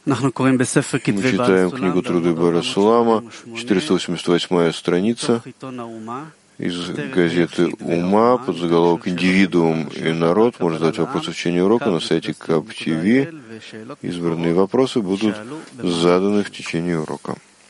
Мы читаем книгу «Труды Бара Сулама», 488 страница, из газеты «Ума», под заголовок «Индивидуум и народ». Можно задать вопросы в течение урока на сайте КАП ТВ. Избранные вопросы будут заданы в течение урока.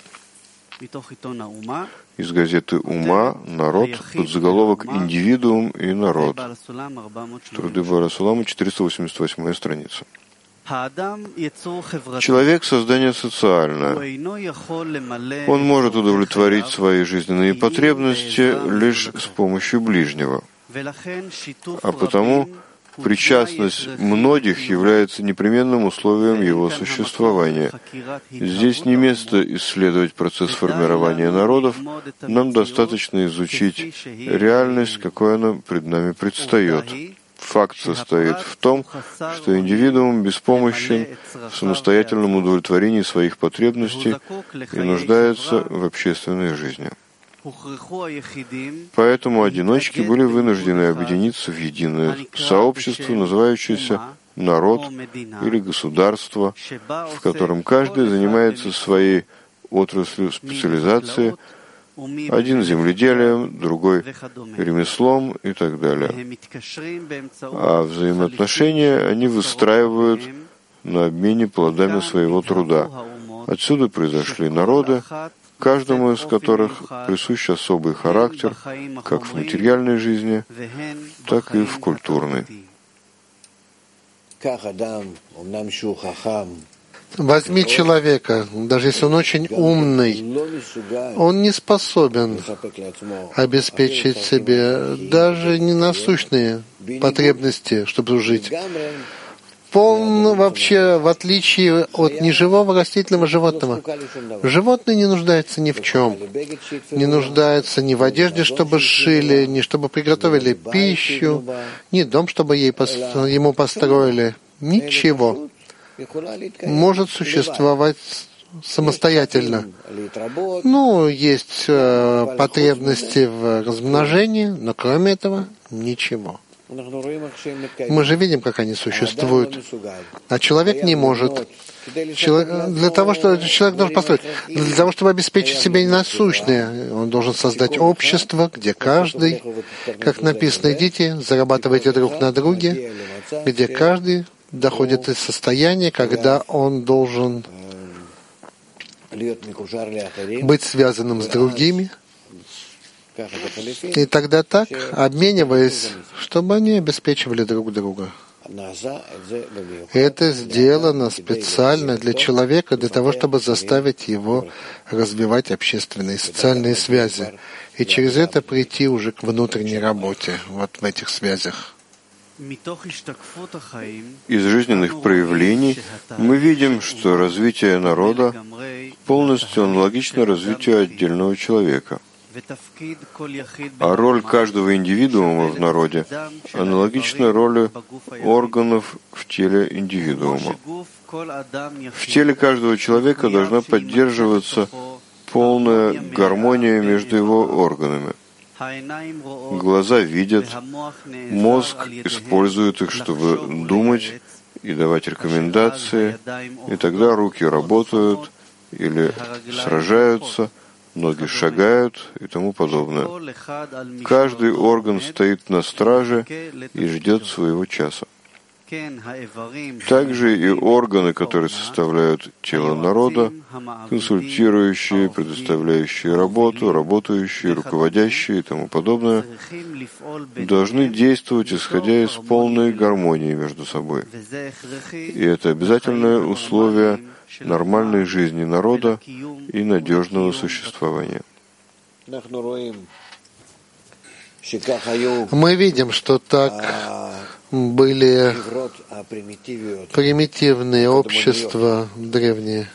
Из газеты «Ума», «Народ», под заголовок «Индивидуум и народ». Труды Бара Сулама, 488 страница. Человек — создание социальное. Он может удовлетворить свои жизненные потребности лишь с помощью ближнего. А потому причастность многих является непременным условием его существования. Здесь не место исследовать процесс формирования народов, нам достаточно изучить реальность, какой она пред нами предстает. Факт состоит в том, что индивидуум беспомощен в самостоятельном удовлетворении своих потребностей и нуждается в общественной жизни. Поэтому одиночки были вынуждены объединиться в единое сообщество, называющееся народ или государство, в котором каждый занимается своей отраслью специализации, один земледелием, другой ремеслом и так далее. А взаимоотношения они выстраивают на обмене плодами своего труда. Отсюда произошли народы, каждому из которых присущ особый характер, как в материальной жизни, так и в культурной. Возьми человека, даже если он очень умный, он не способен обеспечить себе даже не насущные потребности, чтобы жить. Он вообще, в отличие от неживого растительного животного, животное не нуждается ни в чем. Не нуждается ни в одежде, чтобы сшили, ни чтобы приготовили пищу, ни дом, чтобы ему построили. Ничего. Может существовать самостоятельно. Есть потребности в размножении, но кроме этого ничего. Мы же видим, как они существуют. А человек не может. Для того, чтобы человек должен построить, для того, чтобы обеспечить себе насущное, он должен создать общество, где каждый, как написано, дети, зарабатывайте друг на друге, где каждый доходит из состояния, когда он должен быть связанным с другими, и тогда так, обмениваясь, чтобы они обеспечивали друг друга. Это сделано специально для человека, для того, чтобы заставить его развивать общественные и социальные связи, и через это прийти уже к внутренней работе, вот в этих связях. Из жизненных проявлений мы видим, что развитие народа полностью аналогично развитию отдельного человека. А роль каждого индивидуума в народе аналогична роли органов в теле индивидуума. В теле каждого человека должна поддерживаться полная гармония между его органами. Глаза видят, мозг использует их, чтобы думать и давать рекомендации, и тогда руки работают или сражаются, ноги шагают и тому подобное. Каждый орган стоит на страже и ждет своего часа. Также и органы, которые составляют тело народа, консультирующие, предоставляющие работу, работающие, руководящие и тому подобное, должны действовать, исходя из полной гармонии между собой. И это обязательное условие нормальной жизни народа и надежного существования. Мы видим, что так были примитивные общества древние.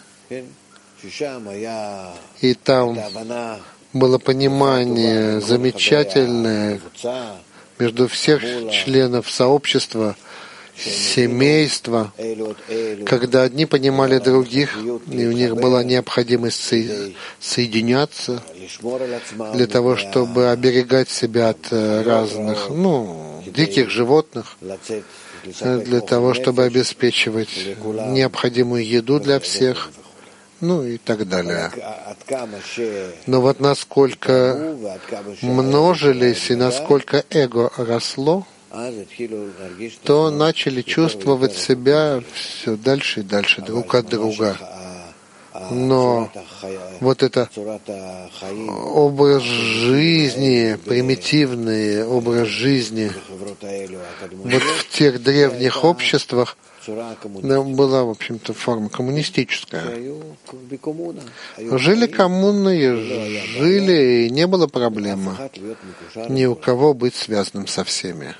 И там было понимание замечательное между всех членов сообщества, семейства, когда одни понимали других, и у них была необходимость соединяться для того, чтобы оберегать себя от разных, диких животных, для того, чтобы обеспечивать необходимую еду для всех, ну и так далее. Но вот насколько множились и насколько эго росло, то начали чувствовать себя все дальше и дальше друг от друга. Но вот это образ жизни, примитивный образ жизни, вот в тех древних обществах была, в общем-то, форма коммунистическая. Жили коммуны, жили, и не было проблемы ни у кого быть связанным со всеми.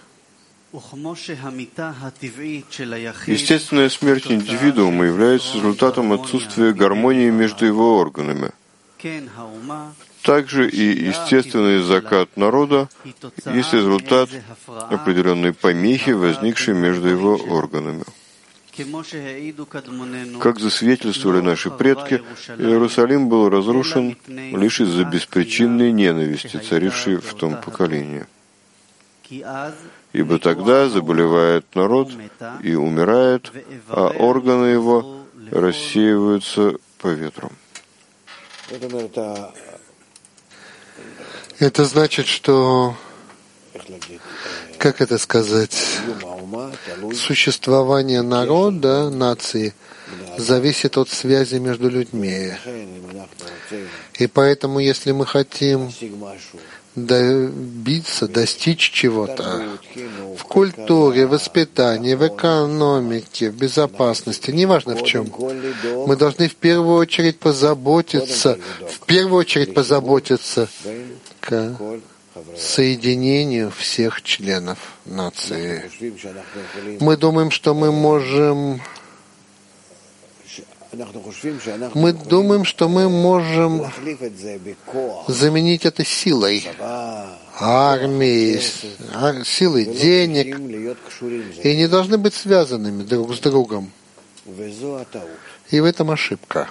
Естественная смерть индивидуума является результатом отсутствия гармонии между его органами. Также и естественный закат народа есть результат определенной помехи, возникшей между его органами. Как засвидетельствовали наши предки, Иерусалим был разрушен лишь из-за беспричинной ненависти, царившей в том поколении. Ибо тогда заболевает народ и умирает, а органы его рассеиваются по ветру. Это значит, что, как это сказать, существование народа, нации, зависит от связи между людьми. И поэтому, если мы хотим добиться, достичь чего-то в культуре, в воспитании, в экономике, в безопасности, неважно в чем, мы должны в первую очередь позаботиться к соединению всех членов нации. Мы думаем, что мы можем заменить это силой, армией, силой денег, и не должны быть связанными друг с другом. И в этом ошибка.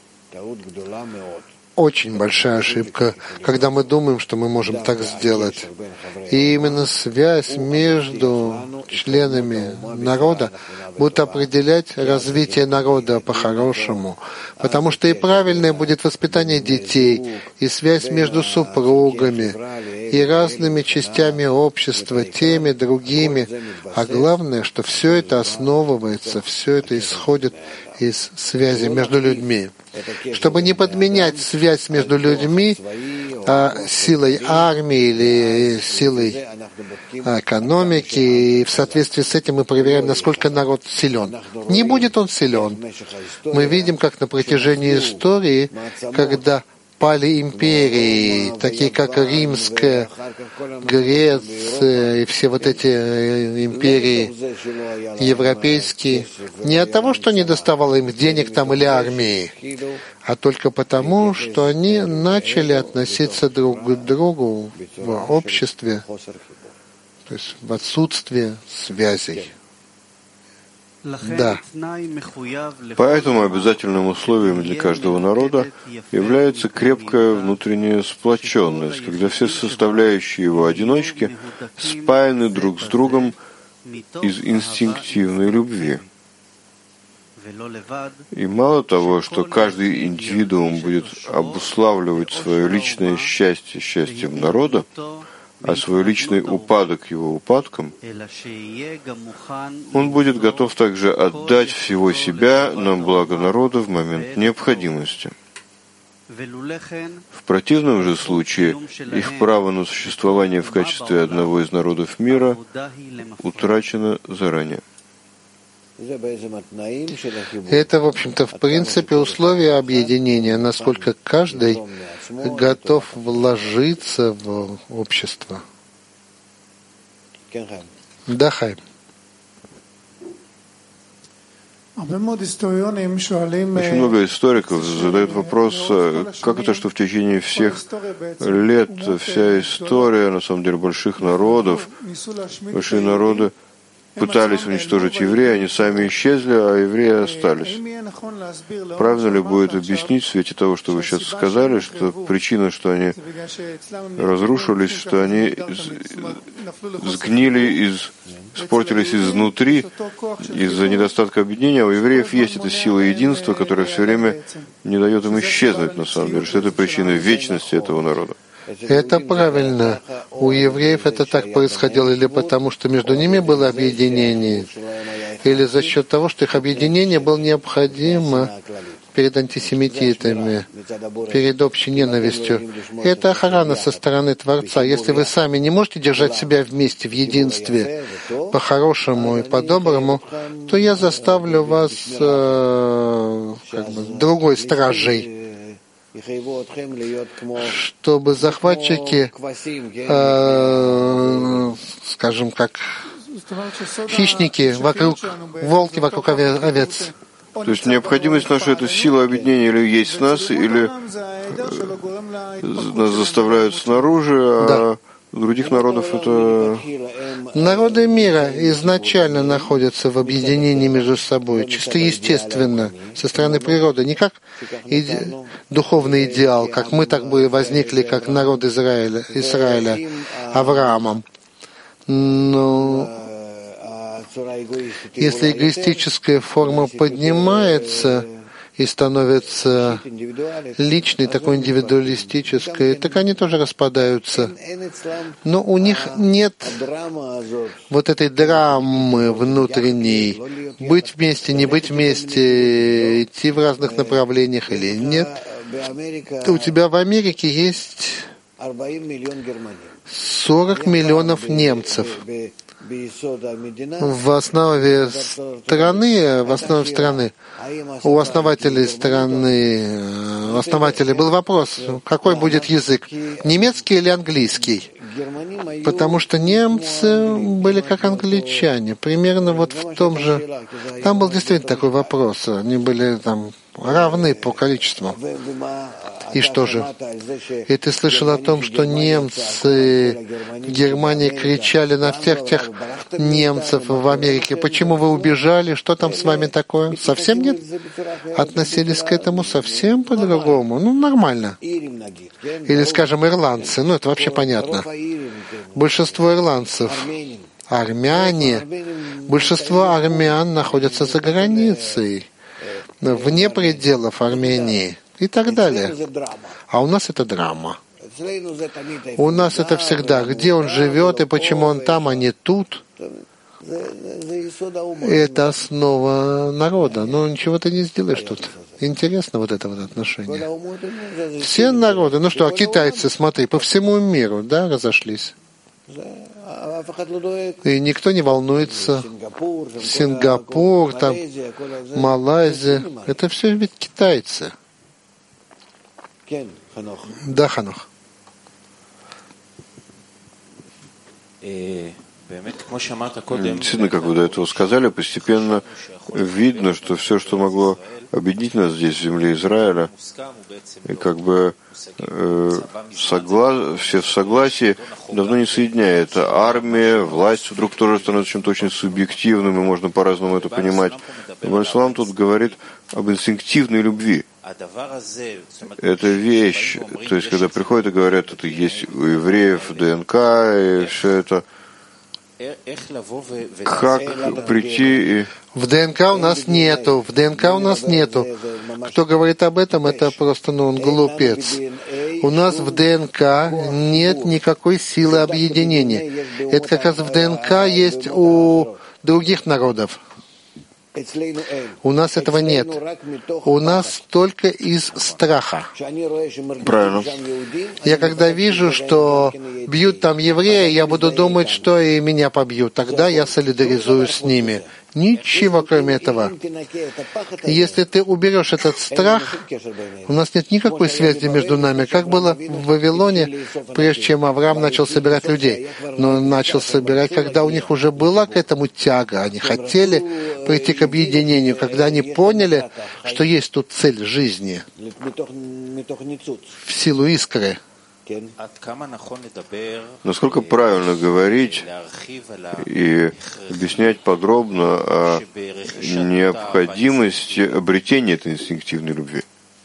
Очень большая ошибка, когда мы думаем, что мы можем так сделать. И именно связь между членами народа будет определять развитие народа по-хорошему. Потому что и правильное будет воспитание детей, и связь между супругами, и разными частями общества, теми, другими. А главное, что все это основывается, все это исходит из связи между людьми. Чтобы не подменять связь между людьми силой армии или силой экономики, и в соответствии с этим мы проверяем, насколько народ силен. Не будет он силен. Мы видим, как на протяжении истории, когда пали империи, такие как Римская, Греция и все вот эти империи европейские, не от того, что не доставало им денег там или армии, а только потому, что они начали относиться друг к другу в обществе, то есть в отсутствие связей. Да. Поэтому обязательным условием для каждого народа является крепкая внутренняя сплоченность, когда все составляющие его одиночки спаяны друг с другом из инстинктивной любви. И мало того, что каждый индивидуум будет обуславливать свое личное счастье счастьем народа, а свой личный упадок его упадком, он будет готов также отдать всего себя на благо народа в момент необходимости. В противном же случае их право на существование в качестве одного из народов мира утрачено заранее. Это, в общем-то, в принципе, условия объединения, насколько каждый готов вложиться в общество. Да, Хайм. Очень много историков задают вопрос, как это, что в течение всех лет вся история, на самом деле, больших народов, большие народы пытались уничтожить евреев, они сами исчезли, а евреи остались. Правильно ли будет объяснить в свете того, что вы сейчас сказали, что причина, что они разрушились, что они сгнили из испортились изнутри из-за недостатка объединения, у евреев есть эта сила единства, которая все время не дает им исчезнуть, на самом деле, что это причина вечности этого народа. Это правильно. У евреев это так происходило или потому, что между ними было объединение, или за счет того, что их объединение было необходимо перед антисемититами, перед общей ненавистью. Это охрана со стороны Творца. Если вы сами не можете держать себя вместе в единстве, по-хорошему и по-доброму, то я заставлю вас другой стражей, чтобы захватчики, скажем, как хищники вокруг, волки вокруг овец. То есть необходимость наша — это сила объединения или есть в нас, или нас заставляют снаружи, а других народов это... Народы мира изначально находятся в объединении между собой, чисто естественно, со стороны природы, не как духовный идеал, как мы так бы возникли, как народ Израиля Авраамом. Но если эгоистическая форма поднимается и становится личной, такой индивидуалистической, так они тоже распадаются. Но у них нет вот этой драмы внутренней. Быть вместе, не быть вместе, идти в разных направлениях или нет. У тебя в Америке есть 40 миллионов немцев. В основе страны, у основателей был вопрос, какой будет язык, немецкий или английский? Потому что немцы были как англичане, примерно вот в том же... Там был действительно такой вопрос, они были там равны по количеству. И что же? И ты слышал о том, что немцы в Германии кричали на всех тех немцев в Америке: почему вы убежали, что там с вами такое? Совсем нет? Относились к этому совсем по-другому. Ну, нормально. Или, скажем, ирландцы. Ну, это вообще понятно. Большинство ирландцев, армяне, большинство армян находятся за границей, вне пределов Армении и так далее. А у нас это драма. У нас это всегда, где он живет и почему он там, а не тут. Это основа народа. Но ничего ты не сделаешь тут. Интересно вот это вот отношение. Все народы, ну что, а китайцы, смотри, по всему миру, да, разошлись. И никто не волнуется. Сингапур, там, Малайзия. Это все ведь китайцы. Да, Ханох. Действительно, как вы до этого сказали, постепенно видно, что все, что могло объединить нас здесь, в земле Израиля, и как бы все в согласии, давно не соединяет. Армия, власть вдруг тоже становится чем-то очень субъективным, и можно по-разному это понимать. Ислам тут говорит об инстинктивной любви. Это вещь, то есть, когда приходят и говорят, это есть у евреев ДНК, и все это. Как прийти и... В ДНК у нас нету. Кто говорит об этом, это просто, он глупец. У нас в ДНК нет никакой силы объединения. Это как раз в ДНК есть у других народов. У нас этого нет. У нас только из страха. Правильно. Я когда вижу, что бьют там еврея, я буду думать, что и меня побьют. Тогда я солидаризуюсь с ними. Ничего кроме этого. Если ты уберешь этот страх, у нас нет никакой связи между нами. Как было в Вавилоне, прежде чем Авраам начал собирать людей. Но он начал собирать, когда у них уже была к этому тяга. Они хотели прийти к объединению, когда они поняли, что есть тут цель жизни в силу искры. Насколько правильно говорить и объяснять подробно о необходимости обретения этой инстинктивной любви?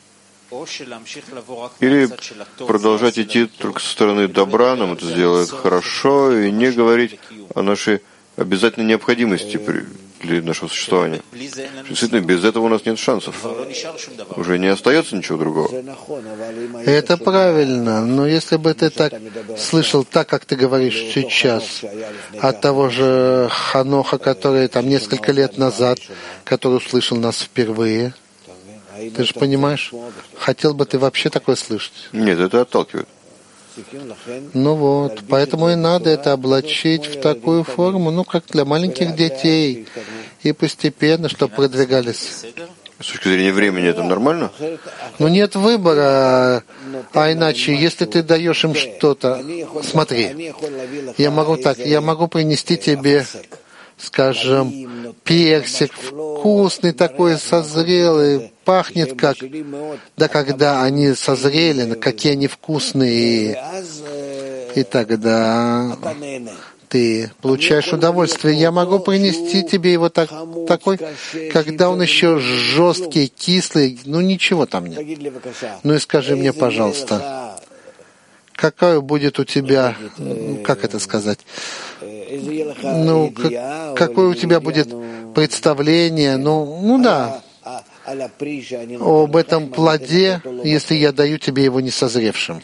Или продолжать идти только со стороны добра, нам это сделает хорошо, и не говорить о нашей обязательной необходимости для нашего существования. Действительно, без этого у нас нет шансов. Уже не остается ничего другого. Это правильно, но если бы ты так слышал, так как ты говоришь сейчас, от того же Ханоха, который там несколько лет назад, который услышал нас впервые, ты же понимаешь, хотел бы ты вообще такое слышать? Нет, это отталкивает. Ну вот, поэтому и надо это облачить в такую форму, ну, как для маленьких детей, и постепенно, чтобы продвигались. С точки зрения времени это нормально? Ну, нет выбора, а иначе, если ты даешь им что-то, смотри, я могу принести тебе, скажем, персик вкусный такой, созрелый, пахнет как, да когда они созрели, какие они вкусные, и тогда ты получаешь удовольствие. Я могу принести тебе его такой, когда он еще жесткий, кислый, ну ничего там нет. Ну и скажи мне, пожалуйста, какое будет у тебя, как это сказать, ну, какое у тебя будет представление, ну да, об этом плоде, если я даю тебе его несозревшим.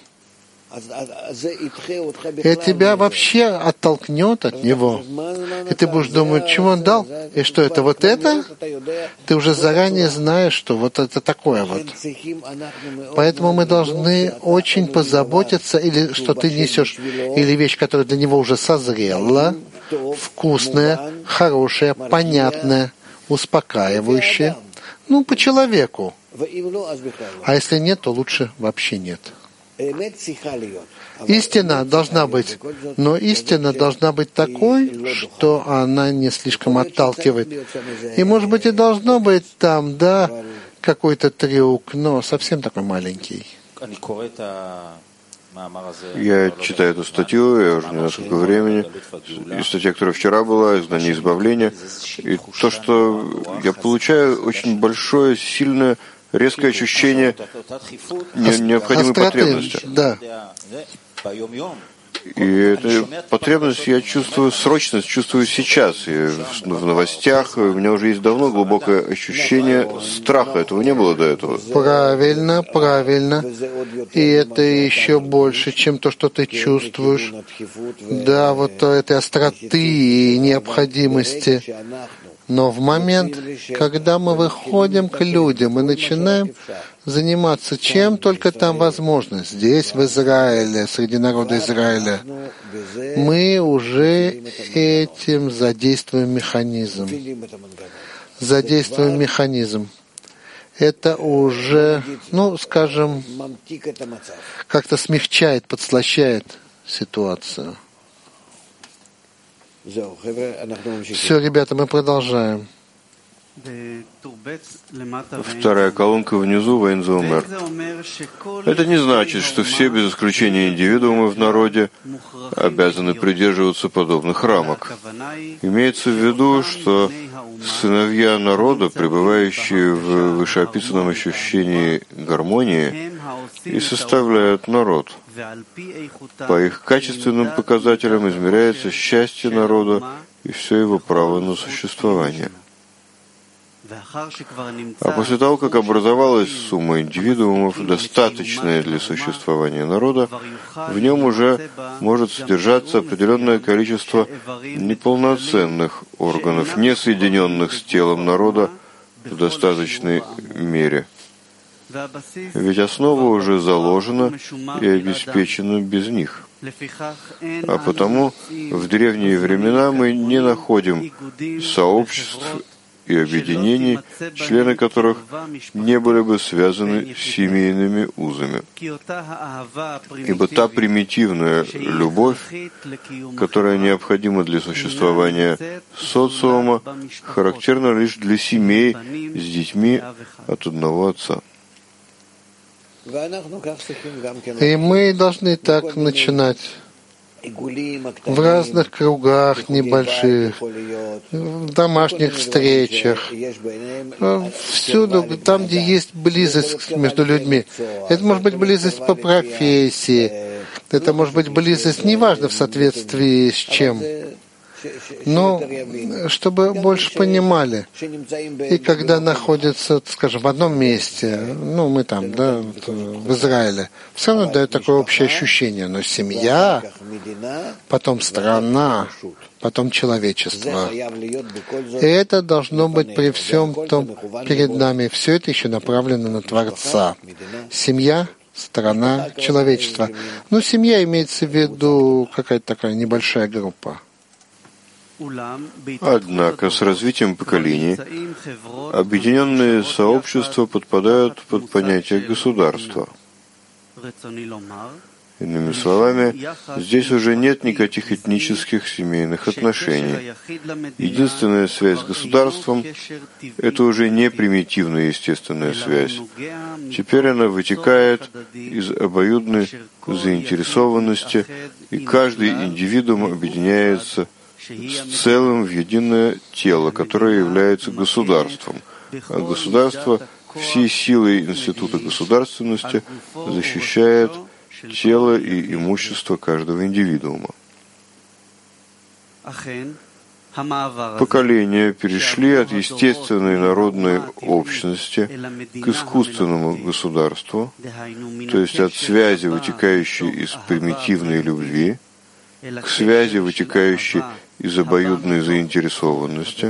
И тебя вообще оттолкнет от него. И ты будешь думать, чего он дал? И что это, вот это? Ты уже заранее знаешь, что вот это такое вот. Поэтому мы должны очень позаботиться, или что ты несешь, или вещь, которая для него уже созрела, вкусная, хорошая, понятная, успокаивающая. Ну, по человеку. А если нет, то лучше вообще нет. Истина должна быть, но истина должна быть такой, что она не слишком отталкивает. И, может быть, и должно быть там, да, какой-то трюк, но совсем такой маленький. Я читаю эту статью, я уже несколько времени, и статья, которая вчера была, «Знание избавления», и то, что я получаю очень большое, сильное, резкое ощущение необходимой потребности. Да. И эту потребность я чувствую, срочность чувствую сейчас. И в новостях у меня уже есть давно глубокое ощущение страха. Этого не было до этого. Правильно, правильно. И это еще больше, чем то, что ты чувствуешь. Да, вот этой остроты и необходимости. Но в момент, когда мы выходим к людям и начинаем заниматься чем только там возможно, здесь, в Израиле, среди народа Израиля, мы уже этим задействуем механизм. Задействуем механизм. Это уже, ну, скажем, как-то смягчает, подслащает ситуацию. Все, ребята, мы продолжаем. Вторая колонка внизу, Вейнзеумер. Это не значит, что все, без исключения индивидуумы в народе, обязаны придерживаться подобных рамок. Имеется в виду, что сыновья народа, пребывающие в вышеописанном ощущении гармонии, и составляют народ. По их качественным показателям измеряется счастье народа и все его право на существование. А после того, как образовалась сумма индивидуумов, достаточная для существования народа, в нем уже может содержаться определенное количество неполноценных органов, не соединенных с телом народа в достаточной мере. Ведь основа уже заложена и обеспечена без них. А потому в древние времена мы не находим сообществ и объединений, члены которых не были бы связаны семейными узами. Ибо та примитивная любовь, которая необходима для существования социума, характерна лишь для семей с детьми от одного отца. И мы должны так начинать. В разных кругах небольших, в домашних встречах, всюду, там, где есть близость между людьми. Это может быть близость по профессии, это может быть близость, неважно в соответствии с чем. но чтобы больше понимали. И когда находятся, скажем, в одном месте, мы там, в Израиле, все равно дает такое общее ощущение, но семья, потом страна, потом человечество. И это должно быть при всем том перед нами. Все это еще направлено на Творца. Семья, страна, человечество. Семья имеется в виду какая-то такая небольшая группа. Однако с развитием поколений объединенные сообщества подпадают под понятие государства. Иными словами, здесь уже нет никаких этнических семейных отношений. Единственная связь с государством — это уже не примитивная естественная связь. Теперь она вытекает из обоюдной заинтересованности, и каждый индивидуум объединяется с целым в единое тело, которое является государством. А государство всей силой института государственности защищает тело и имущество каждого индивидуума. Поколения перешли от естественной народной общности к искусственному государству, то есть от связи, вытекающей из примитивной любви, к связи, вытекающей из обоюдной заинтересованности.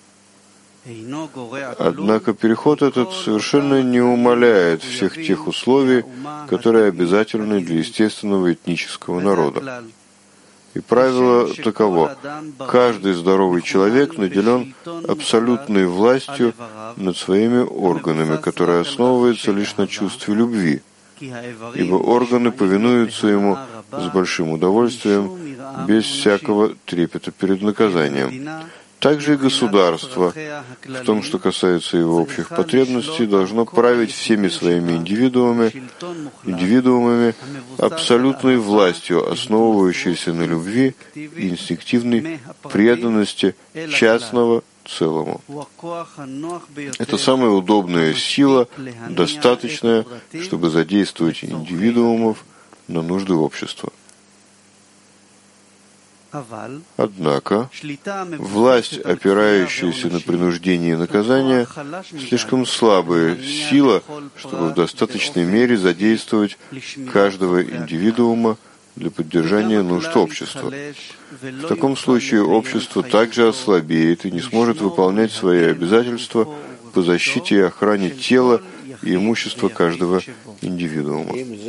Однако переход этот совершенно не умаляет всех тех условий, которые обязательны для естественного этнического народа. И правило таково: каждый здоровый человек наделен абсолютной властью над своими органами, которая основывается лишь на чувстве любви, ибо органы повинуются ему с большим удовольствием, без всякого трепета перед наказанием. Также и государство, в том, что касается его общих потребностей, должно править всеми своими индивидуумами абсолютной властью, основывающейся на любви и инстинктивной преданности частного целому. Это самая удобная сила, достаточная, чтобы задействовать индивидуумов на нужды общества. Однако власть, опирающаяся на принуждение и наказание, слишком слабая сила, чтобы в достаточной мере задействовать каждого индивидуума для поддержания нужд общества. В таком случае общество также ослабеет и не сможет выполнять свои обязательства по защите и охране тела и имущества каждого индивидуума.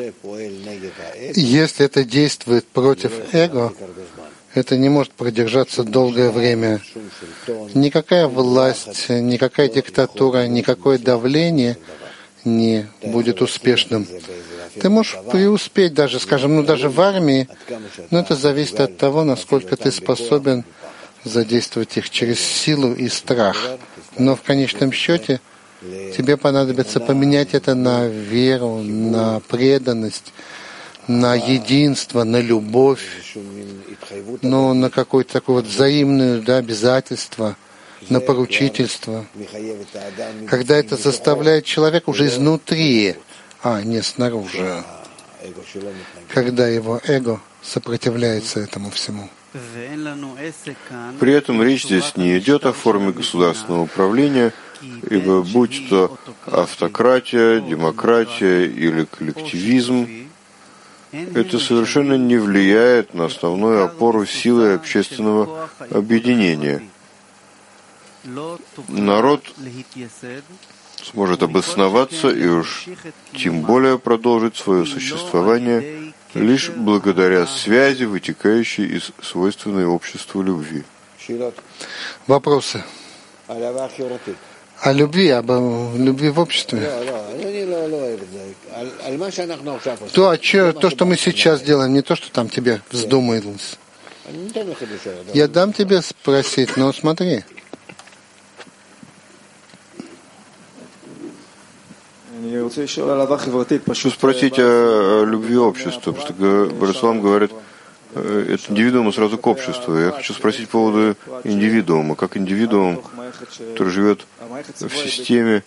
Если это действует против эго, это не может продержаться долгое время. Никакая власть, никакая диктатура, никакое давление не будет успешным. Ты можешь преуспеть даже, даже в армии, но это зависит от того, насколько ты способен задействовать их через силу и страх. Но в конечном счете тебе понадобится поменять это на веру, на преданность, на единство, на любовь, но на какое-то такое взаимное обязательство, на поручительство. Когда это заставляет человека уже изнутри, а не снаружи, когда его эго сопротивляется этому всему. При этом речь здесь не идет о форме государственного управления, ибо будь то автократия, демократия или коллективизм, это совершенно не влияет на основную опору силы общественного объединения. Народ сможет обосноваться и уж тем более продолжить свое существование лишь благодаря связи, вытекающей из свойственной обществу любви. Вопросы? О любви, любви в обществе. То, что мы сейчас делаем, не то, что там тебе вздумалось. Я дам тебе спросить, но смотри. Хочу спросить о любви общества, потому что Барислам говорит, это индивидуума сразу к обществу. Я хочу спросить по поводу индивидуума. Как индивидуум, который живет в системе,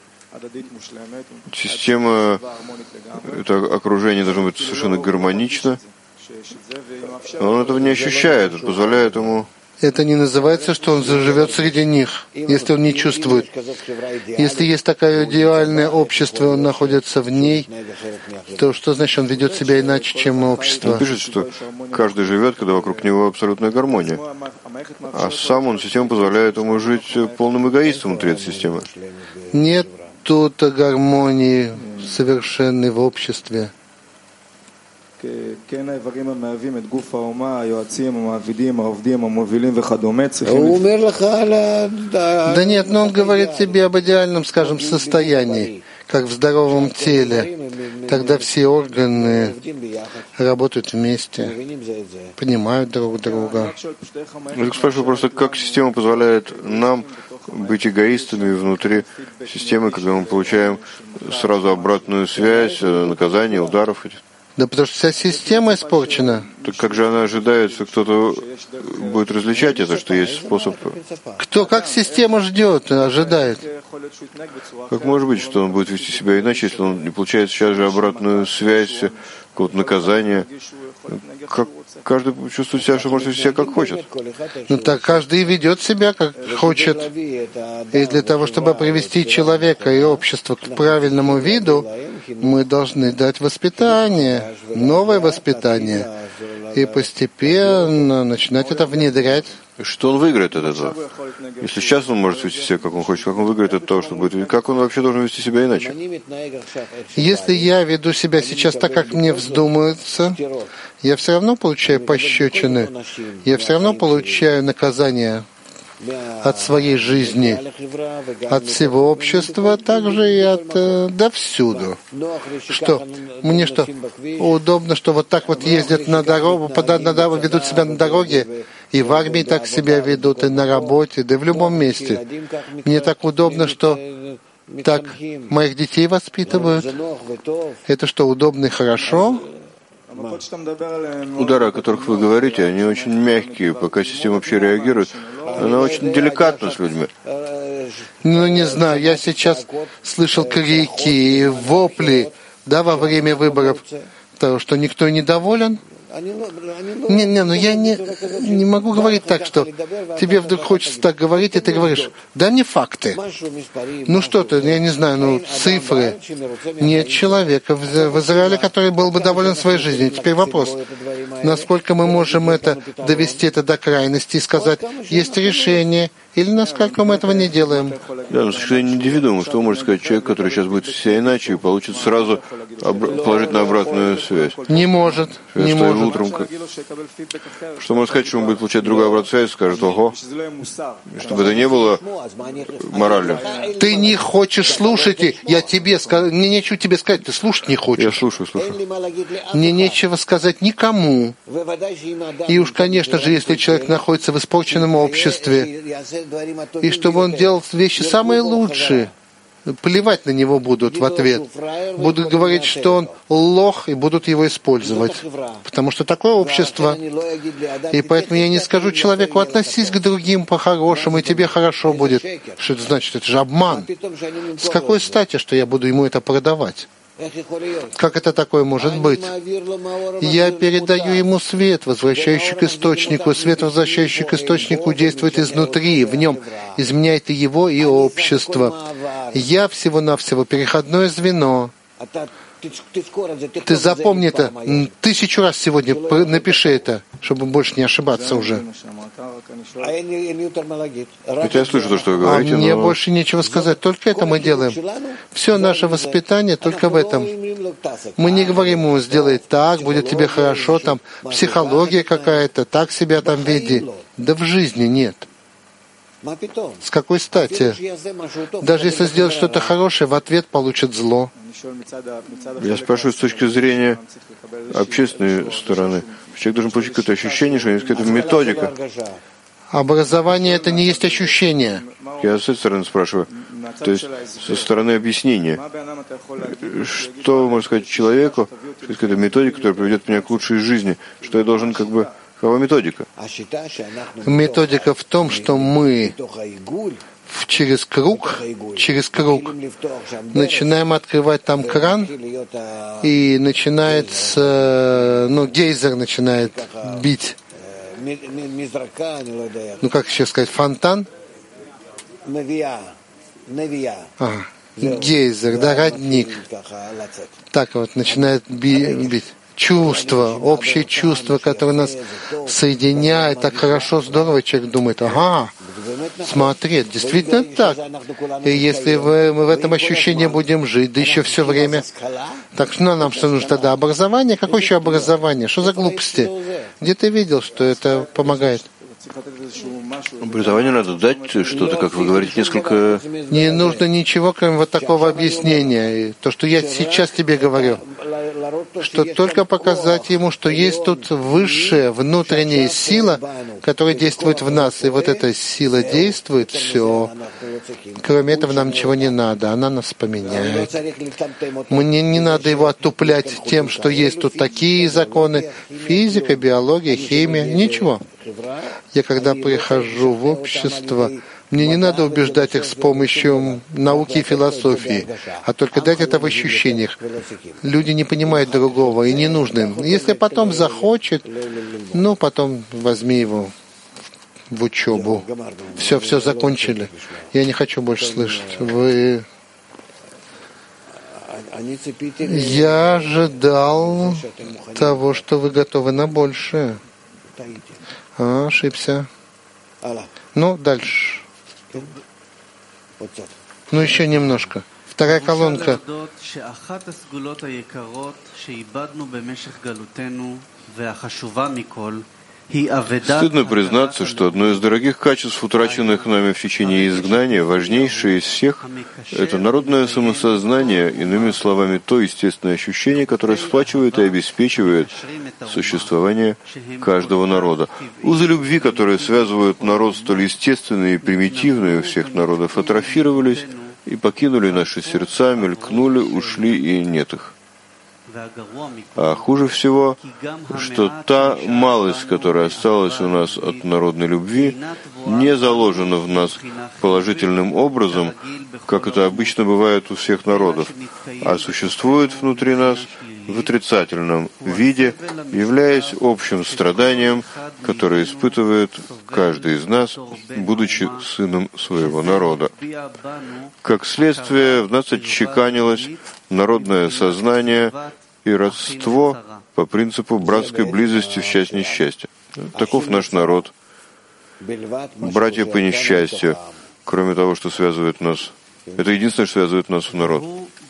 система, это окружение должно быть совершенно гармонично, но он этого не ощущает, это позволяет ему Это не называется, что он заживет среди них, если он не чувствует. Если есть такое идеальное общество, он находится в ней, то что значит, он ведет себя иначе, чем общество? Он пишет, что каждый живет, когда вокруг него абсолютная гармония. А сам он, система позволяет ему жить полным эгоистом внутри этой системы. Нет тут гармонии совершенной в обществе. Да нет, но он говорит тебе об идеальном, скажем, состоянии, как в здоровом теле. Тогда все органы работают вместе, понимают друг друга. Я спрашиваю просто, как система позволяет нам быть эгоистами внутри системы, когда мы получаем сразу обратную связь, наказание, ударов этих. Да потому что вся система испорчена. Так как же она ожидает, что кто-то будет различать это, что есть способ... Как система ждет, ожидает? Как может быть, что он будет вести себя иначе, если он не получает сейчас же обратную связь, какого-то наказания? Как каждый чувствует себя, что может вести себя как хочет. Ну так каждый ведет себя как хочет. И для того, чтобы привести человека и общество к правильному виду, мы должны дать воспитание, новое воспитание, и постепенно начинать это внедрять. Что он выиграет от этого? Если сейчас он может вести себя, как он хочет, как он выиграет от того, что будет, как он вообще должен вести себя иначе? Если я веду себя сейчас так, как мне вздумается, я все равно получаю пощечины, я все равно получаю наказание от своей жизни, от всего общества, также и довсюду. Что? Мне что? Удобно, что вот так вот ездят на дорогу, ведут себя на дороге, и в армии так себя ведут, и на работе, да и в любом месте. Мне так удобно, что так моих детей воспитывают. Это что, удобно и хорошо? Удары, о которых вы говорите, они очень мягкие, пока система вообще реагирует. Она очень деликатна с людьми. Ну, не знаю, я сейчас слышал крики и вопли, во время выборов, того, что никто не доволен. Ну я не могу говорить так, что тебе вдруг хочется так говорить, и ты говоришь, дай мне факты. Ну что ты, я не знаю, цифры. Нет человека в Израиле, который был бы доволен своей жизнью. Теперь вопрос, насколько мы можем довести это до крайности и сказать, есть решение, или насколько мы этого не делаем. Да, но с точки зрения индивидуума, что может сказать человек, который сейчас будет все иначе и получит сразу положительную обратную связь? Не может. Утром, что можно сказать, что он будет получать другую обратную связь, скажет, ого, чтобы это не было морально. Ты не хочешь слушать, я тебе скажу, мне нечего тебе сказать, ты слушать не хочешь. Я слушаю. Мне нечего сказать никому. И уж, конечно же, если человек находится в испорченном обществе, и чтобы он делал вещи самые лучшие, плевать на него будут в ответ. Будут говорить, что он лох, и будут его использовать. Потому что такое общество. И поэтому я не скажу человеку, относись к другим по-хорошему, и тебе хорошо будет. Что это значит? Это же обман. С какой стати, что я буду ему это продавать? Как это такое может быть? Я передаю ему свет, возвращающий к источнику. Свет, возвращающий к источнику, действует изнутри, в нем, изменяет и его, и общество. Я всего-навсего переходное звено. Ты запомни это 1000 раз сегодня, напиши это, чтобы больше не ошибаться уже. Хотя я слышу то, что вы говорите, мне больше нечего сказать, только это мы делаем. Все наше воспитание только в этом. Мы не говорим ему, сделай так, будет тебе хорошо, там психология какая-то, так себя там веди. Да в жизни нет. С какой стати? Даже если сделать что-то хорошее, в ответ получит зло. Я спрашиваю с точки зрения общественной стороны. Человек должен получить какое-то ощущение, что есть какая-то методика. Образование — это не есть ощущение. Я с этой стороны спрашиваю. То есть со стороны объяснения. Что можно сказать человеку, что есть какая-то методика, которая приведет меня к лучшей жизни? Что я должен Какова методика? Методика в том, что мы через круг начинаем открывать там кран, и начинается, гейзер начинает бить. ну как еще сказать, фонтан? Гейзер, да, родник. Так вот начинает бить. Чувство, общее чувство, которое нас соединяет, так хорошо, здорово, человек думает, ага, смотри, действительно так. И если мы в этом ощущении будем жить, да еще все время, так что нам что нужно тогда? Образование? Какое еще образование? Что за глупости? Где ты видел, что это помогает? Образование надо дать что-то, как вы говорите, несколько... Не нужно ничего, кроме вот такого объяснения. И то, что я сейчас тебе говорю, что только показать ему, что есть тут высшая внутренняя сила, которая действует в нас. И вот эта сила действует, все. Кроме этого нам ничего не надо. Она нас поменяет. Мне не надо его отуплять тем, что есть тут такие законы. Физика, биология, химия. Ничего. Я когда прихожу в общество, мне не надо убеждать их с помощью науки и философии, а только дать это в ощущениях. Люди не понимают другого и не нужно им. Если потом захочет, ну потом возьми его в учебу. Все закончили. Я не хочу больше слышать. Я ожидал того, что вы готовы на большее. Ошибся. Ну, дальше. Ну, еще немножко. Вторая колонка. Стыдно признаться, что одно из дорогих качеств, утраченных нами в течение изгнания, важнейшее из всех, это народное самосознание, иными словами, то естественное ощущение, которое сплачивает и обеспечивает существование каждого народа. Узы любви, которые связывают народ столь естественные и примитивные у всех народов, атрофировались и покинули наши сердца, мелькнули, ушли, и нет их. А хуже всего, что та малость, которая осталась у нас от народной любви, не заложена в нас положительным образом, как это обычно бывает у всех народов, а существует внутри нас в отрицательном виде, являясь общим страданием, которое испытывает каждый из нас, будучи сыном своего народа. Как следствие, в нас отчеканилось народное сознание и родство по принципу братской близости в счастье несчастья. Таков наш народ, братья по несчастью, кроме того, что связывает нас. Это единственное, что связывает нас в народ.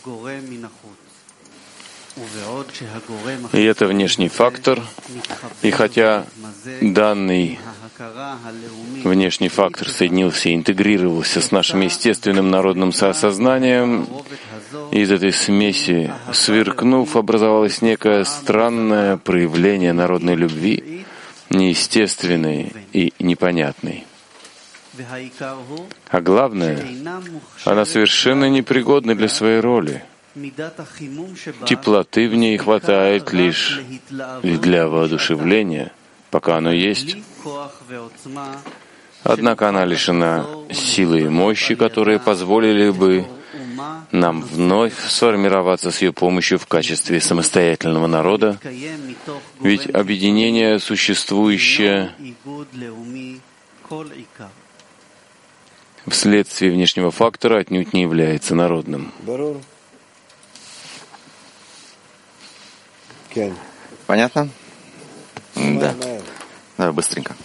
И это внешний фактор. И хотя данный внешний фактор соединился и интегрировался с нашим естественным народным соосознанием, из этой смеси, сверкнув, образовалось некое странное проявление народной любви, неестественной и непонятной. А главное, она совершенно непригодна для своей роли. Теплоты в ней хватает лишь для воодушевления, пока оно есть. Однако она лишена силы и мощи, которые позволили бы нам вновь сформироваться с ее помощью в качестве самостоятельного народа, ведь объединение, существующее вследствие внешнего фактора, отнюдь не является народным. Понятно? Да. Давай быстренько.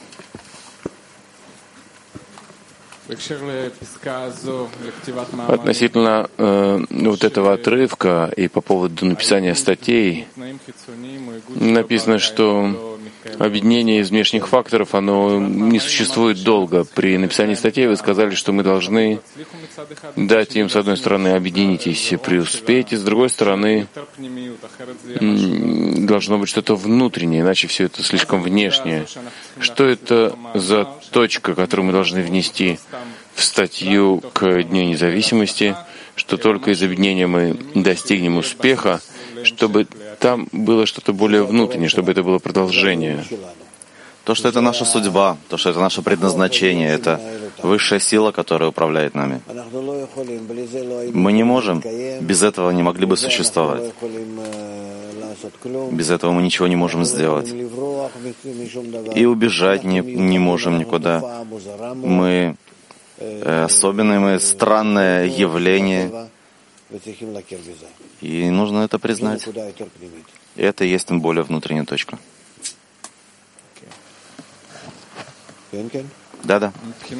Относительно вот этого отрывка и по поводу написания статей, написано, что объединение из внешних факторов, оно не существует долго. При написании статей вы сказали, что мы должны дать им, с одной стороны, объединитесь, преуспеть, и с другой стороны, должно быть что-то внутреннее, иначе все это слишком внешнее. Что это за точка, которую мы должны внести в статью к Дню независимости, что только из объединения мы достигнем успеха, чтобы там было что-то более внутреннее, чтобы это было продолжение. То, что это наша судьба, то, что это наше предназначение, это высшая сила, которая управляет нами. Мы не можем, без этого не могли бы существовать. Без этого мы ничего не можем сделать. И убежать не можем никуда. Мы особенное, мы странное явление, и нужно это признать. Это и есть более внутренняя точка. Да.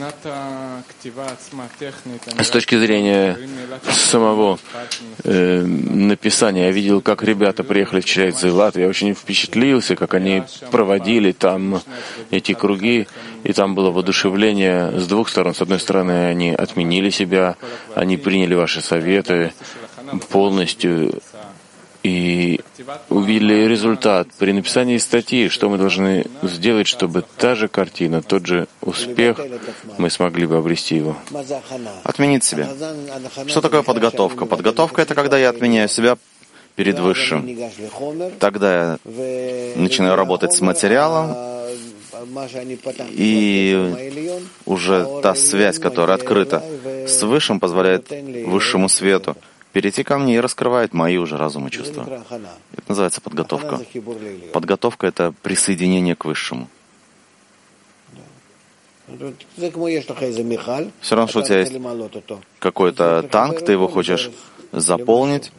С точки зрения самого написания, я видел, как ребята приехали вчера из Латвии. Я очень впечатлился, как они проводили там эти круги, и там было воодушевление с двух сторон. С одной стороны, они отменили себя, они приняли ваши советы полностью и увидели результат при написании статьи, что мы должны сделать, чтобы та же картина, тот же успех, мы смогли бы обрести его. Отменить себя. Что такое подготовка? Подготовка — это когда я отменяю себя перед Высшим. Тогда я начинаю работать с материалом, и уже та связь, которая открыта с Высшим, позволяет Высшему Свету перейти ко мне и раскрывает мои уже разум и чувства. Это называется подготовка. Подготовка — это присоединение к Высшему. Все равно, что у тебя есть какой-то танк, ты его хочешь заполнить,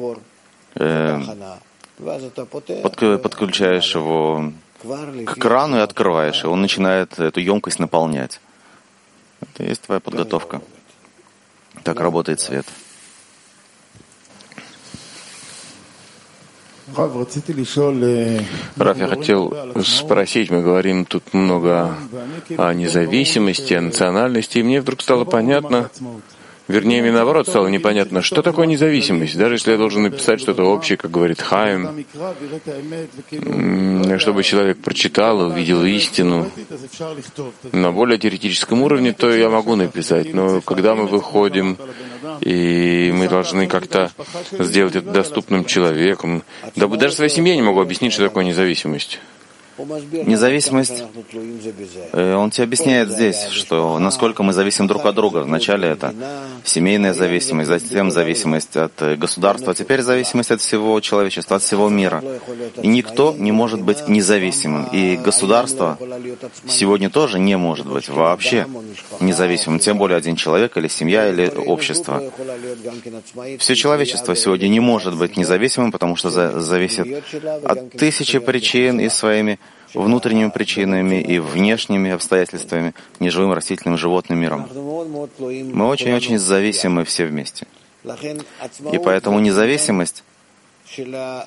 подключаешь его к крану и открываешь, и он начинает эту емкость наполнять. Это и есть твоя подготовка. Так работает свет. Раф, я хотел спросить, мы говорим тут много о независимости, о национальности, и мне вдруг стало понятно, вернее, мне наоборот стало непонятно, что такое независимость. Даже если я должен написать что-то общее, как говорит Хаим, чтобы человек прочитал и увидел истину на более теоретическом уровне, то я могу написать. Но когда мы выходим, и мы должны как-то сделать это доступным человеком, да даже своей семье не могу объяснить, что такое независимость. Независимость, он тебе объясняет здесь, что насколько мы зависим друг от друга. Вначале это семейная зависимость, затем зависимость от государства, а теперь зависимость от всего человечества, от всего мира. И никто не может быть независимым. И государство сегодня тоже не может быть вообще независимым, тем более один человек, или семья, или общество. Все человечество сегодня не может быть независимым, потому что зависит от тысячи причин и своими внутренними причинами и внешними обстоятельствами, неживым, растительным, животным миром. Мы очень-очень зависимы все вместе. И поэтому независимость —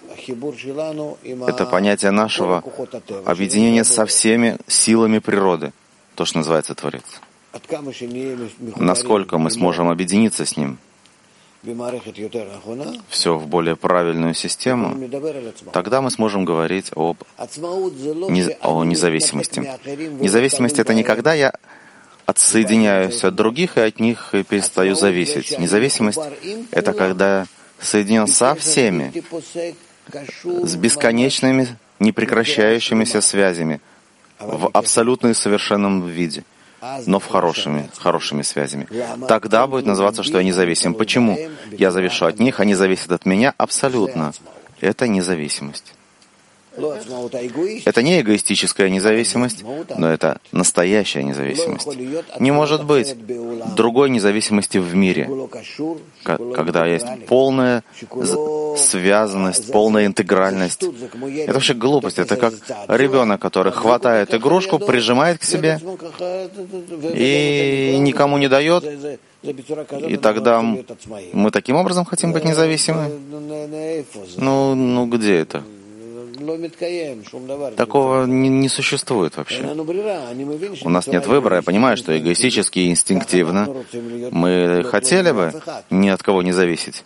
это понятие нашего объединения со всеми силами природы, то, что называется Творец. Насколько мы сможем объединиться с Ним, все в более правильную систему, тогда мы сможем говорить о независимости. Независимость — это не когда я отсоединяюсь от других и от них и перестаю зависеть. Независимость — это когда я соединен со всеми, с бесконечными, непрекращающимися связями в абсолютно и совершенном виде, но в хорошими связями. Тогда будет называться, что я независим. Почему? Я завишу от них, они зависят от меня абсолютно. Это независимость. Это не эгоистическая независимость, но это настоящая независимость. Не может быть другой независимости в мире, когда есть полная связанность, полная интегральность. Это вообще глупость. Это как ребенок, который хватает игрушку, прижимает к себе и никому не дает. И тогда мы таким образом хотим быть независимы? Ну где это? Такого не существует вообще. У нас нет выбора. Я понимаю, что эгоистически и инстинктивно мы хотели бы ни от кого не зависеть.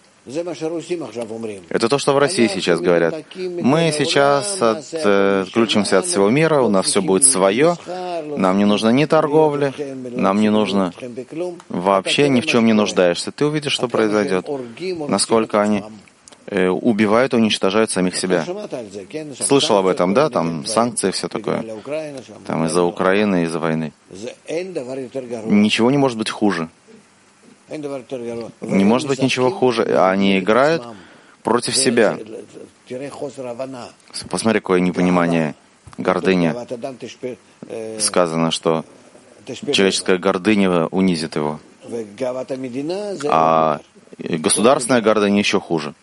Это то, что в России сейчас говорят. Мы сейчас отключимся от всего мира, у нас все будет свое, нам не нужно ни торговли, нам не нужно вообще ни в чем не нуждаешься. Ты увидишь, что произойдет, насколько они убивают и уничтожают самих себя. Слышал об этом, да? Там санкции, все такое. Там из-за Украины, из-за войны. Ничего не может быть хуже. Не может быть ничего хуже. Они играют против себя. Посмотри, какое непонимание. Гордыня. Сказано, что человеческая гордыня унизит его. А государственная гордыня еще хуже.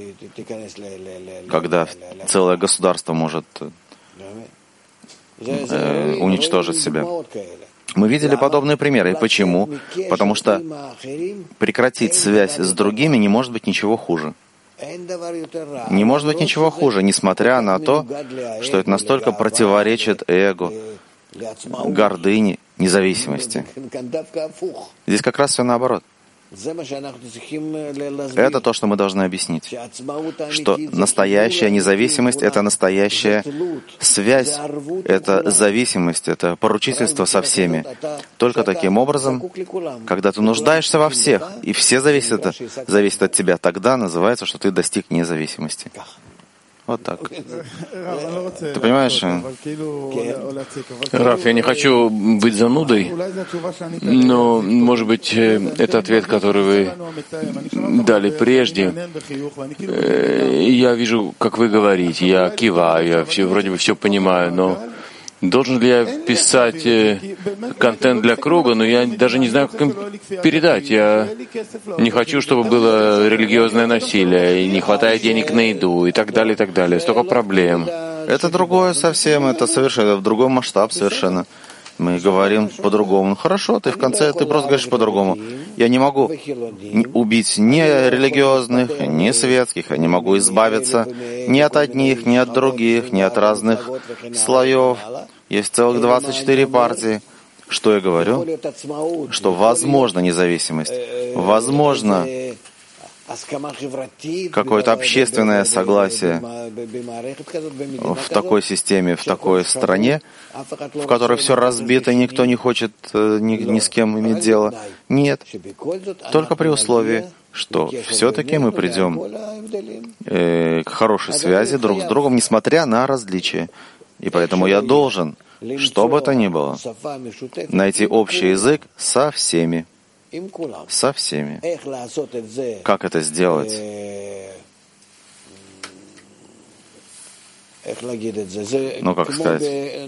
Когда целое государство может уничтожить себя. Мы видели подобные примеры. И почему? Потому что прекратить связь с другими не может быть ничего хуже. Не может быть ничего хуже, несмотря на то, что это настолько противоречит эго, гордыне, независимости. Здесь как раз все наоборот. Это то, что мы должны объяснить. Что настоящая независимость — это настоящая связь, это зависимость, это поручительство со всеми. Только таким образом, когда ты нуждаешься во всех, и все зависят от тебя, тогда называется, что ты достиг независимости. Вот так. Ты понимаешь? Раф, я не хочу быть занудой, но, может быть, это ответ, который вы дали прежде. Я вижу, как вы говорите, я киваю, я вроде бы все понимаю, но должен ли я писать контент для круга, но я даже не знаю, как им передать. Я не хочу, чтобы было религиозное насилие, и не хватает денег на еду, и так далее, и так далее. Столько проблем. Это другое совсем, это совершенно в другой масштаб совершенно. Мы говорим по-другому. Хорошо, ты в конце ты просто говоришь по-другому. Я не могу убить ни религиозных, ни светских, я не могу избавиться ни от одних, ни от других, ни от разных слоев. Есть целых 24 партии. Что я говорю? Что возможна независимость, возможно какое-то общественное согласие в такой системе, в такой стране, в которой все разбито, никто не хочет ни с кем иметь дело. Нет, только при условии, что все-таки мы придем к хорошей связи друг с другом, несмотря на различия. И поэтому я должен, что бы то ни было, найти общий язык со всеми. Со всеми. Как это сделать? Ну, как сказать?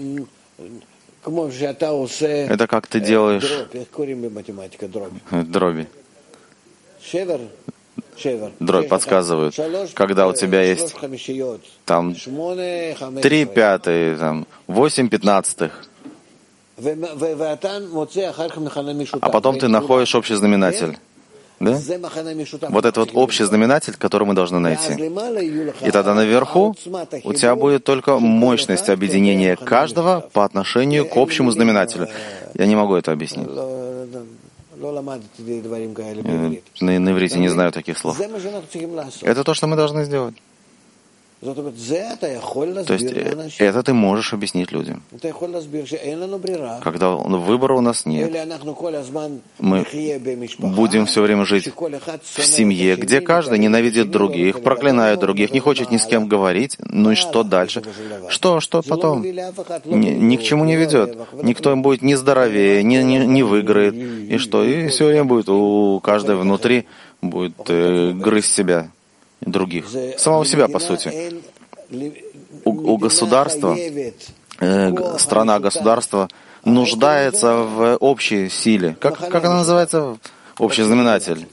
Это как ты делаешь дроби. Дробь подсказывают, когда у тебя есть там 3 пятые, там 8 пятнадцатых, а потом ты находишь общий знаменатель. Да? Вот это вот общий знаменатель, который мы должны найти. И тогда наверху у тебя будет только мощность объединения каждого по отношению к общему знаменателю. Я не могу это объяснить. На иврите не знаю таких слов. Это то, что мы должны сделать. То есть это ты можешь объяснить людям. Когда выбора у нас нет. Мы будем все время жить в семье, где каждый ненавидит других, проклинает других, не хочет ни с кем говорить. Ну и что дальше? Что потом? Ни к чему не ведет. Никто им будет не здоровее, не выиграет. И что? И все время будет у каждого внутри будет грызть себя. Других. Самого себя, по сути. У государства, страна-государство нуждается в общей силе. Как она называется? Общий знаменатель.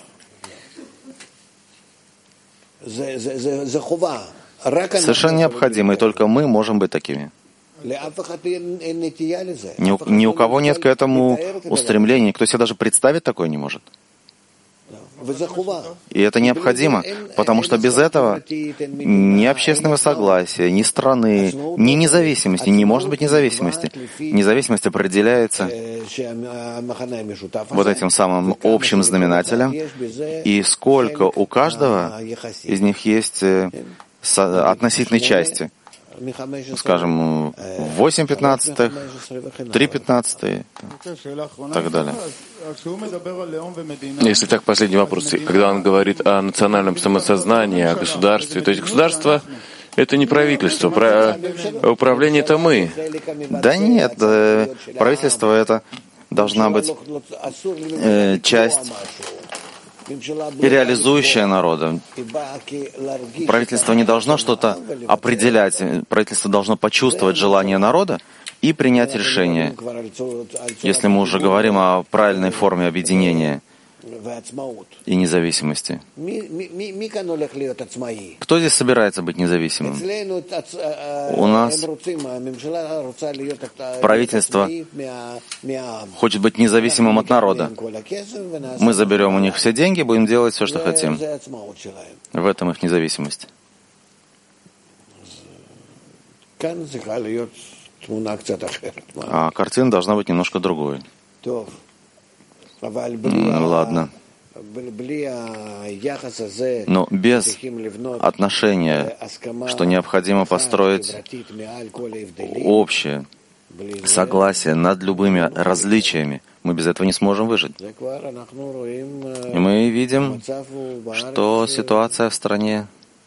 Совершенно необходимо, и только мы можем быть такими. Ни у кого нет к этому устремления, никто себе даже представить такое не может. И это необходимо, потому что без этого ни общественного согласия, ни страны, ни независимости, не может быть независимости. Независимость определяется вот этим самым общим знаменателем, и сколько у каждого из них есть относительной части. Скажем, 8 пятнадцатых, 3 пятнадцатые и так далее. Если так, последний вопрос. Когда он говорит о национальном самосознании, о государстве, то есть государство — это не правительство, управление — это мы. Да нет, правительство — это должна быть часть и реализующая народа. Правительство не должно что-то определять. Правительство должно почувствовать желание народа и принять решение. Если мы уже говорим о правильной форме объединения и независимости. Кто здесь собирается быть независимым? У нас правительство хочет быть независимым от народа. Мы заберем у них все деньги, будем делать все, что хотим. В этом их независимость. А картина должна быть немножко другой. Ладно. Но без отношения, что необходимо построить общее согласие над любыми различиями, мы без этого не сможем выжить. И мы видим, что ситуация в стране,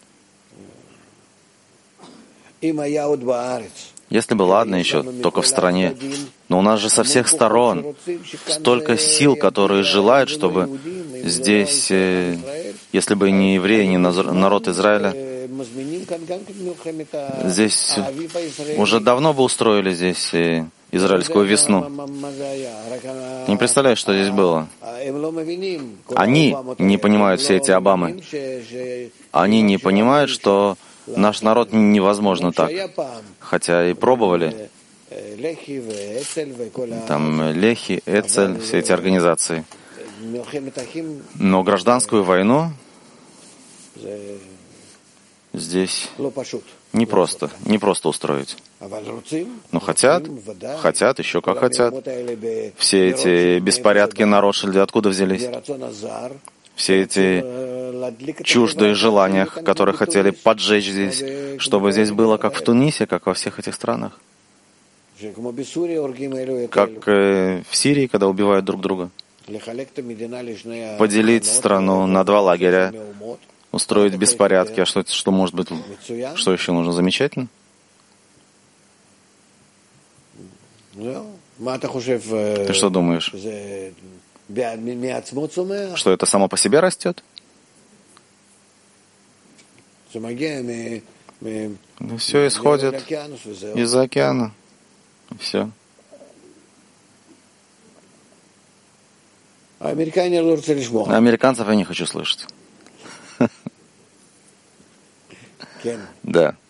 если бы, ладно, еще только в стране, но у нас же со всех сторон столько сил, которые желают, чтобы здесь, если бы не евреи, не народ Израиля, здесь уже давно бы устроили здесь израильскую весну. Не представляешь, что здесь было. Они не понимают все эти Обамы. Они не понимают, что наш народ невозможно так. Хотя и пробовали. Там Лехи, Эцель, все эти организации. Но гражданскую войну здесь не просто устроить. Но хотят, еще как хотят. Все эти беспорядки на Ротшильде откуда взялись? Все эти чуждые желания, которые хотели поджечь здесь, чтобы здесь было как в Тунисе, как во всех этих странах. Как в Сирии, когда убивают друг друга. Поделить страну на два лагеря, устроить беспорядки. А что может быть? Что еще нужно? Замечательно? Ты что думаешь? Что это само по себе растет? Все исходит из океана. Все. Американцев я не хочу слышать. Да.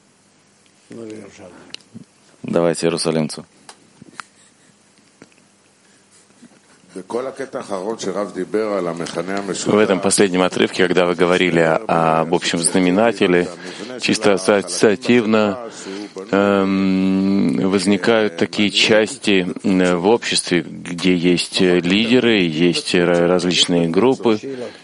Давайте иерусалимцу. В этом последнем отрывке, когда вы говорили об общем знаменателе, чисто ассоциативно возникают такие части в обществе, где есть лидеры, есть различные группы.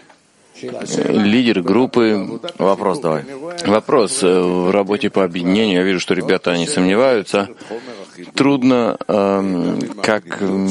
Лидер группы. Вопрос давай. Вопрос. В работе по объединению, я вижу, что ребята, они сомневаются. Трудно, как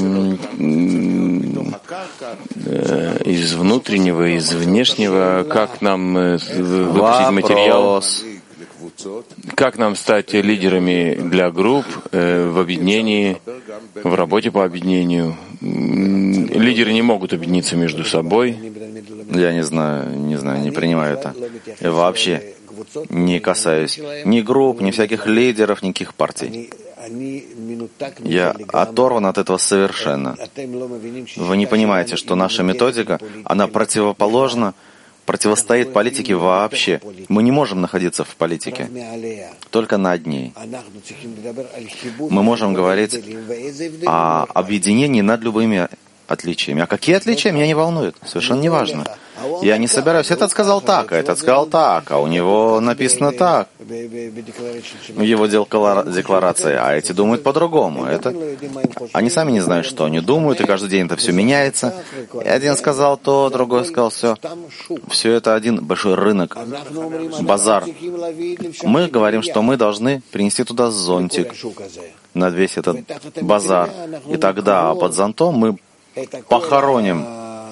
из внутреннего, из внешнего, как нам выпустить материал, как нам стать лидерами для групп в объединении, в работе по объединению. Лидеры не могут объединиться между собой. Я не знаю, не принимаю это. Я вообще не касаюсь ни групп, ни всяких лидеров, никаких партий. Я оторван от этого совершенно. Вы не понимаете, что наша методика, она противостоит политике вообще. Мы не можем находиться в политике, только над ней. Мы можем говорить о объединении над любыми отличиями. А какие отличия, меня не волнуют. Совершенно не важно. Я не собираюсь. Этот сказал так, а этот сказал так, а у него написано так. В его декларации, а эти думают по-другому. Они сами не знают, что они думают, и каждый день это все меняется. И один сказал то, другой сказал все. Все это один большой рынок, базар. Мы говорим, что мы должны принести туда зонтик над весь этот базар. И тогда под зонтом мы похороним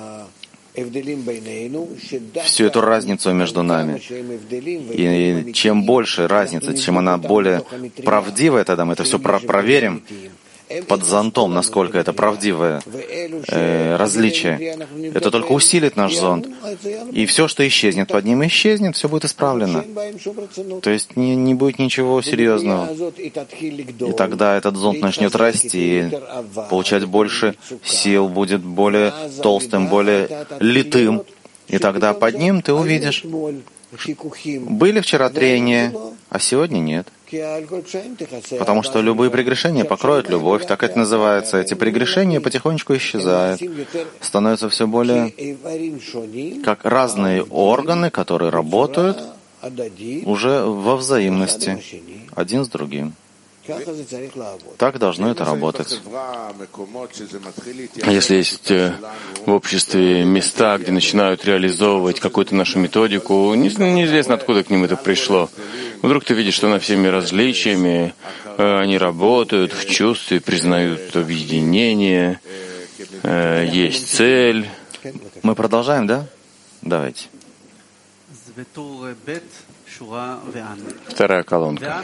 всю эту разницу между нами. И чем больше разница, чем она более правдивая, тогда мы это все проверим, под зонтом, насколько это правдивое различие. Это только усилит наш зонт. И все, что исчезнет под ним, исчезнет, все будет исправлено. То есть не будет ничего серьезного. И тогда этот зонт начнет расти, получать больше сил, будет более толстым, более литым. И тогда под ним ты увидишь, были вчера трения, а сегодня нет. Потому что любые прегрешения покроют любовь, так это называется. Эти прегрешения потихонечку исчезают, становятся все более как разные органы, которые работают уже во взаимности, один с другим. Так должно это работать. Если есть в обществе места, где начинают реализовывать какую-то нашу методику, неизвестно, откуда к ним это пришло. Вдруг ты видишь, что над всеми различиями они работают в чувстве, признают объединение, есть цель. Мы продолжаем, да? Давайте. Вторая колонка.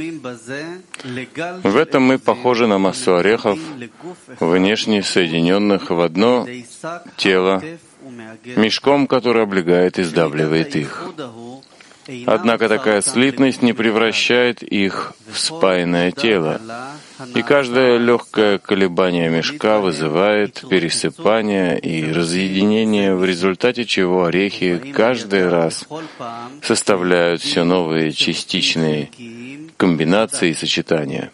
В этом мы похожи на массу орехов, внешне соединенных в одно тело, мешком, который облегает и сдавливает их. Однако такая слитность не превращает их в спаянное тело, и каждое легкое колебание мешка вызывает пересыпание и разъединение, в результате чего орехи каждый раз составляют все новые частичные комбинации и сочетания.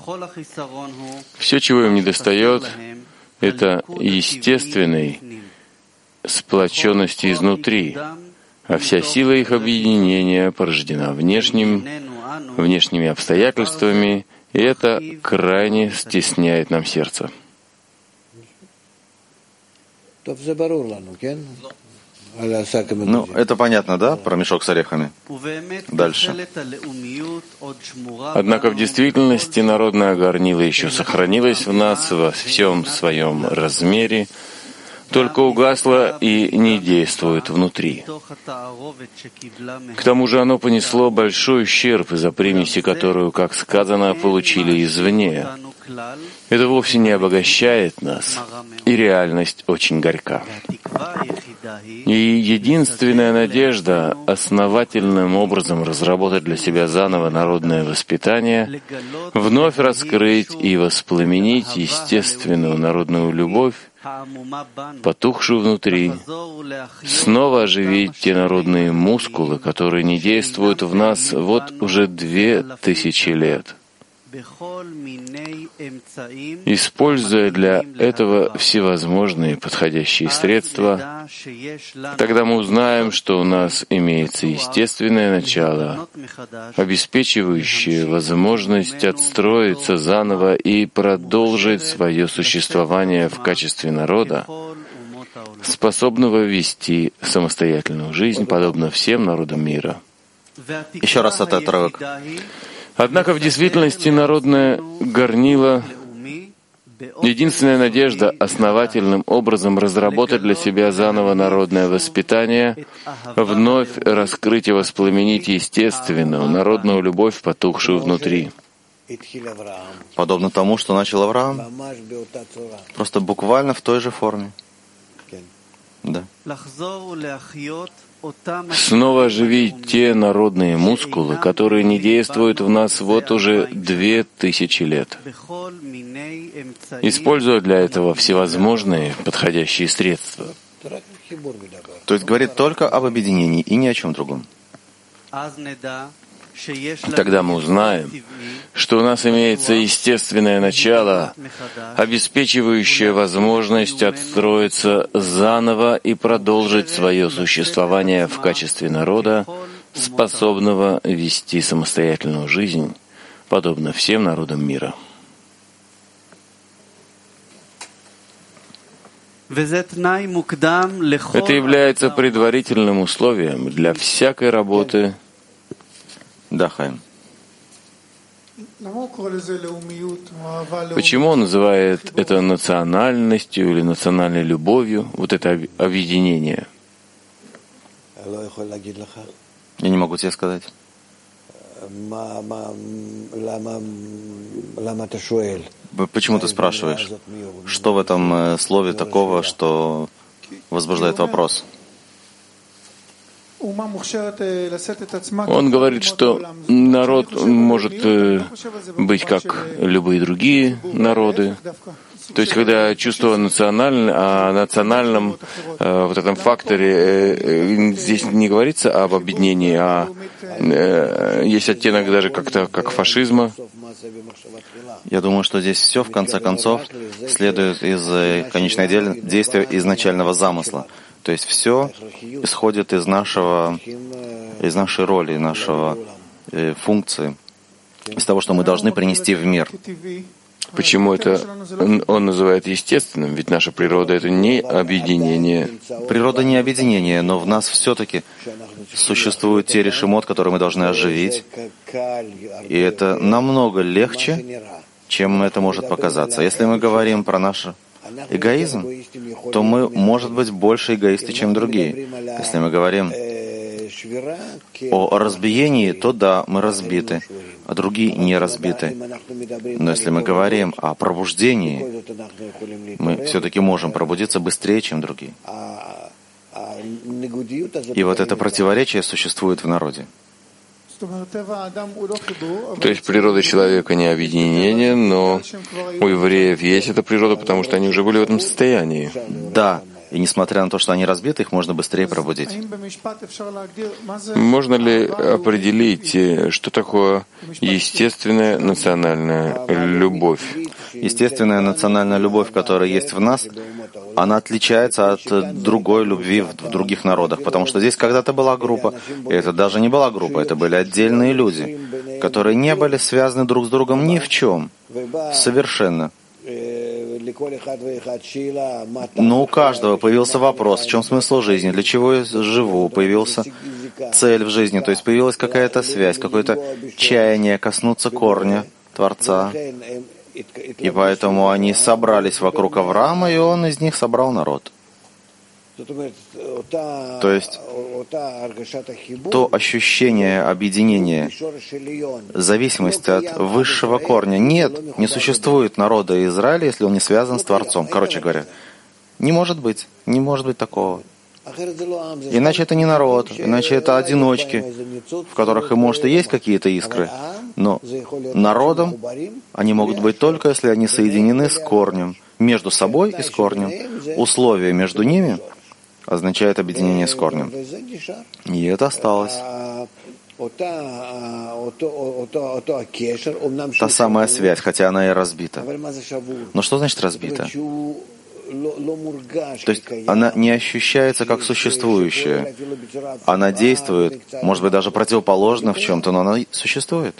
Все, чего им недостает, это естественной сплоченности изнутри, а вся сила их объединения порождена внешними обстоятельствами, и это крайне стесняет нам сердце. Ну, это понятно, да, про мешок с орехами? Дальше. Однако в действительности народное горнило еще сохранилось в нас во всем своем размере, только угасло и не действует внутри. К тому же оно понесло большой ущерб из-за примеси, которую, как сказано, получили извне. Это вовсе не обогащает нас, и реальность очень горька. И единственная надежда — основательным образом разработать для себя заново народное воспитание, вновь раскрыть и воспламенить естественную народную любовь, потухшую внутри, снова оживить те народные мускулы, которые не действуют в нас вот уже 2000 лет. Используя для этого всевозможные подходящие средства, тогда мы узнаем, что у нас имеется естественное начало, обеспечивающее возможность отстроиться заново и продолжить свое существование в качестве народа, способного вести самостоятельную жизнь, подобно всем народам мира. Еще раз этот отрывок. Однако в действительности народное горнило — единственная надежда основательным образом разработать для себя заново народное воспитание, вновь раскрыть и воспламенить естественную народную любовь, потухшую внутри. Подобно тому, что начал Авраам, просто буквально в той же форме. Да. Снова оживить те народные мускулы, которые не действуют в нас вот уже 2000 лет, используя для этого всевозможные подходящие средства. То есть говорит только об объединении и ни о чем другом. Тогда мы узнаем, что у нас имеется естественное начало, обеспечивающее возможность отстроиться заново и продолжить свое существование в качестве народа, способного вести самостоятельную жизнь, подобно всем народам мира. Это является предварительным условием для всякой работы. Да, Хайм. Почему он называет это национальностью или национальной любовью, вот это объединение? Я не могу тебе сказать. Почему ты спрашиваешь? Что в этом слове такого, что возбуждает вопрос? Он говорит, что народ может быть как любые другие народы. То есть, когда чувство национальное, о национальном вот этом факторе, здесь не говорится об объединении, а есть оттенок даже как-то как фашизма. Я думаю, что здесь все, в конце концов, следует из конечного действия изначального замысла. То есть все исходит из нашей роли, нашего функции, из того, что мы должны принести в мир. Почему это он называет естественным? Ведь наша природа — это не объединение. Природа не объединение, но в нас все-таки существуют те решимот, которые мы должны оживить. И это намного легче, чем это может показаться. Если мы говорим про наш эгоизм, то мы, может быть, больше эгоисты, чем другие. Если мы говорим о разбиении, то да, мы разбиты, а другие не разбиты. Но если мы говорим о пробуждении, мы все-таки можем пробудиться быстрее, чем другие. И вот это противоречие существует в народе. То есть природа человека не объединение, но у евреев есть эта природа, потому что они уже были в этом состоянии. Да. И несмотря на то, что они разбиты, их можно быстрее пробудить. Можно ли определить, что такое естественная национальная любовь? Естественная национальная любовь, которая есть в нас, она отличается от другой любви в других народах, потому что здесь когда-то была группа, и это даже не была группа, это были отдельные люди, которые не были связаны друг с другом ни в чем, совершенно. Но у каждого появился вопрос, в чем смысл жизни, для чего я живу, появился цель в жизни, то есть появилась какая-то связь, какое-то чаяние коснуться корня Творца. И поэтому они собрались вокруг Авраама, и он из них собрал народ. То есть то ощущение объединения, зависимость от высшего корня. Нет, не существует народа Израиля, если он не связан с Творцом. Короче говоря, не может быть такого. Иначе это не народ, иначе это одиночки, в которых, может, и есть какие-то искры, но народом они могут быть только, если они соединены с корнем, между собой и с корнем. Условие между ними означает объединение с корнем. И это осталось. Та самая связь, хотя она и разбита. Но что значит разбита? То есть она не ощущается как существующая. Она действует, может быть, даже противоположно в чем-то, но она существует.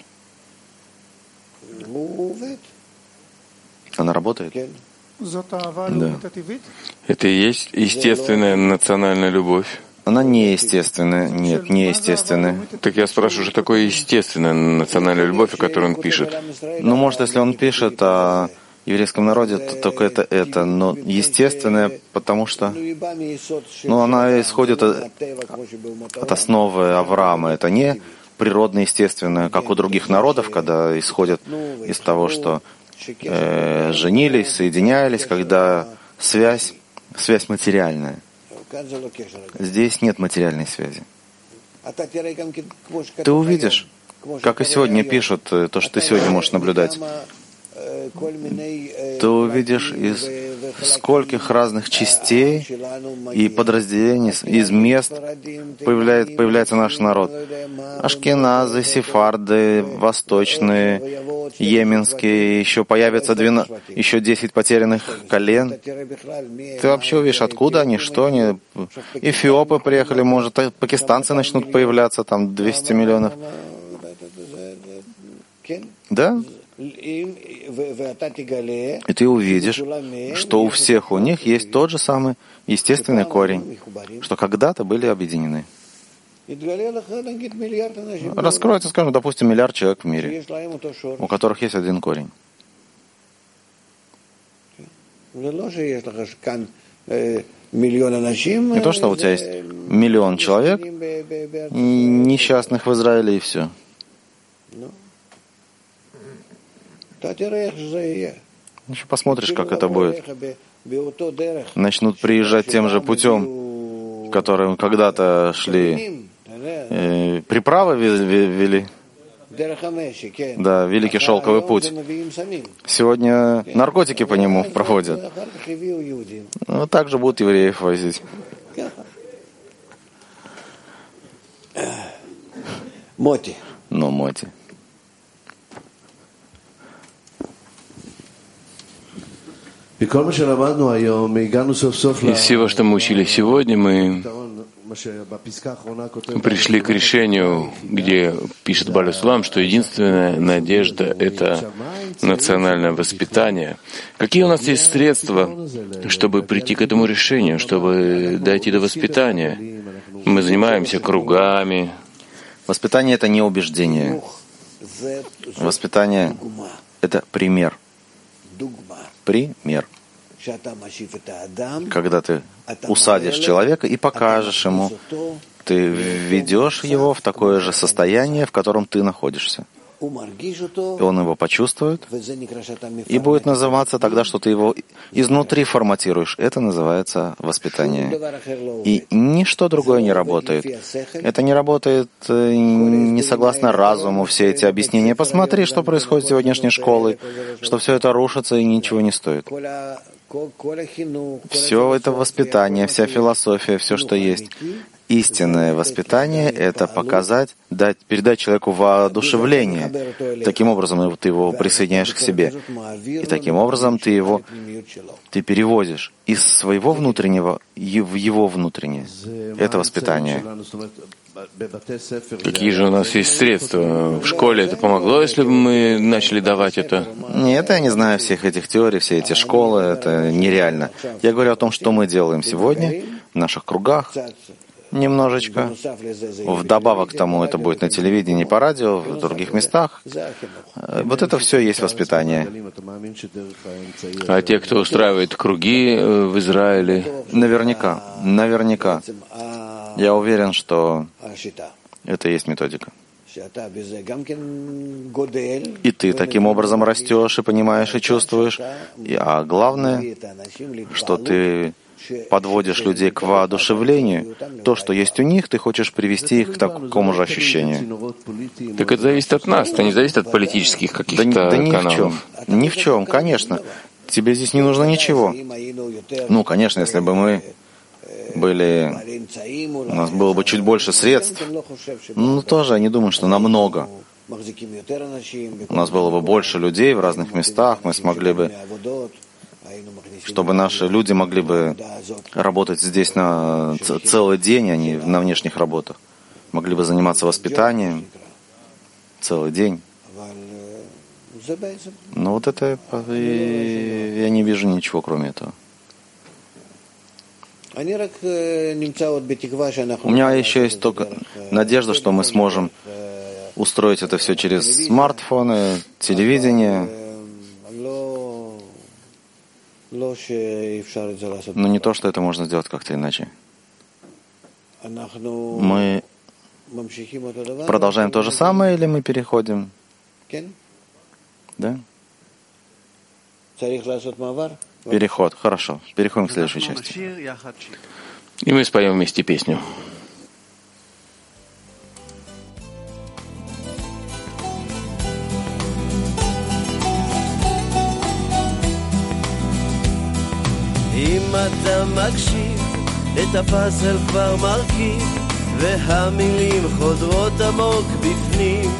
Она работает. Да. Это и есть естественная национальная любовь. Она неестественная. Нет, неестественная. Так я спрашиваю, что такое естественная национальная любовь, о которой он пишет? Ну, может, если он пишет о еврейском народе, то только это. Но естественная, потому что она исходит от основы Авраама. Это не природно-естественное, как у других народов, когда исходит из того, что женились, соединялись, когда связь материальная. Здесь нет материальной связи. Ты увидишь, как и сегодня пишут, то, что ты сегодня можешь наблюдать. Ты увидишь из скольких разных частей и подразделений, из мест появляется наш народ. Ашкеназы, сефарды, восточные, йеменские, еще появятся еще 10 потерянных колен. Ты вообще увидишь, откуда они, что они. Эфиопы приехали, может, пакистанцы начнут появляться, там 200 миллионов. Да? И ты увидишь, что у всех у них есть тот же самый естественный корень, что когда-то были объединены. Раскроется, скажем, допустим, 1 миллиард человек в мире, у которых есть один корень. Не то, что у тебя есть 1 миллион человек, несчастных в Израиле, и все. Еще посмотришь, как это будет. Начнут приезжать тем же путем, которым когда-то шли, приправы вели. Да, Великий Шелковый путь. Сегодня наркотики по нему проводят. Ну, также будут евреев возить. Моти. Ну, Моти. Из всего, что мы учили сегодня, мы пришли к решению, где пишет Бааль Сулам, что единственная надежда — это национальное воспитание. Какие у нас есть средства, чтобы прийти к этому решению, чтобы дойти до воспитания? Мы занимаемся кругами. Воспитание — это не убеждение. Воспитание — это пример. Пример. Когда ты усадишь человека и покажешь ему, ты введешь его в такое же состояние, в котором ты находишься. И он его почувствует, и будет называться тогда, что ты его изнутри форматируешь. Это называется воспитание. И ничто другое не работает. Это не работает не согласно разуму, все эти объяснения. Посмотри, что происходит с сегодняшней школой, что все это рушится и ничего не стоит. Все это воспитание, вся философия, все, что есть. Истинное воспитание — это показать, передать человеку воодушевление. Таким образом ты его присоединяешь к себе. И таким образом ты переводишь из своего внутреннего в его внутреннее. Это воспитание. Какие же у нас есть средства? В школе это помогло, если бы мы начали давать это? Нет, я не знаю всех этих теорий, все эти школы, это нереально. Я говорю о том, что мы делаем сегодня в наших кругах. Немножечко. Вдобавок к тому, это будет на телевидении, по радио, в других местах. Вот это все есть воспитание. А те, кто устраивает круги в Израиле? Наверняка. Я уверен, что это и есть методика. И ты таким образом растешь и понимаешь, и чувствуешь. А главное, что ты подводишь людей к воодушевлению, то, что есть у них, ты хочешь привести их к такому же ощущению. Так это зависит от нас, это не зависит от политических каких-то каналов. Ни в чем, конечно. Тебе здесь не нужно ничего. Ну, конечно, если бы мы у нас было бы чуть больше средств, но тоже я не думаю, что намного. У нас было бы больше людей в разных местах, мы смогли бы, чтобы наши люди могли бы работать здесь на целый день, а не на внешних работах. Могли бы заниматься воспитанием целый день. Но вот это я не вижу ничего, кроме этого. У меня еще есть только надежда, что мы сможем устроить это все через смартфоны, телевидение. Но не то, что это можно сделать как-то иначе. Мы продолжаем то же самое или мы переходим? Да? Переход. Хорошо. Переходим к следующей части. И мы споем вместе песню. אם אתה מקשיב, את הפאזל כבר מרכיב, והמילים חודרות עמוק בפנים,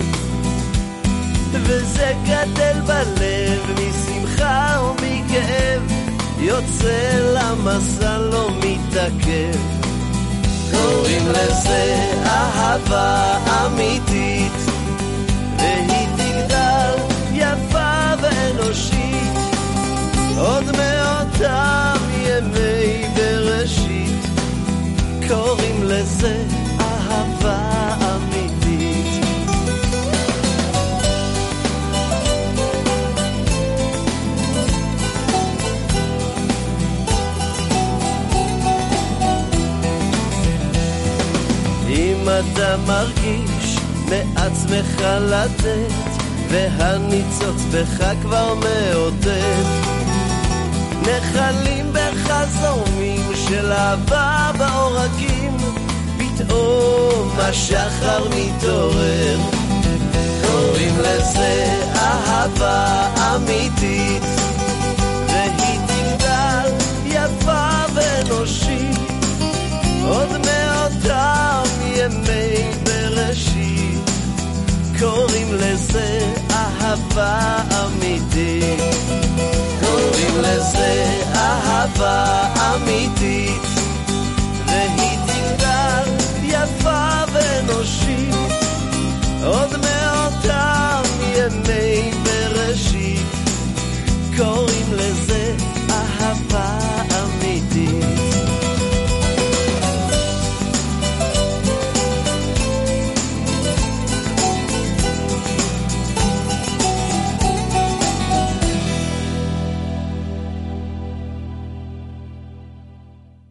וזה גדל בלב משמחה ומכאב, יוצא למסע לא מתעכב. קוראים לזה אהבה אמיתית, והיא תגדל יפה ואנושית, עוד מאותם ימי בראשית. קוראים לזה אהבה אמיתית. אם אתה מרגיש מעצמך לתת, והניצוץ בך כבר מעודד. נחלים בחזומים של אהבה בעורקים, פתאום השחר מתעורר. קוראים לזה אהבה אמיתית, והיא תגדל יפה ואנושית עוד מאותם ימי בראשית. קוראים לזה אהבה אמיתית, קוראים לזה אהבה אמיתית.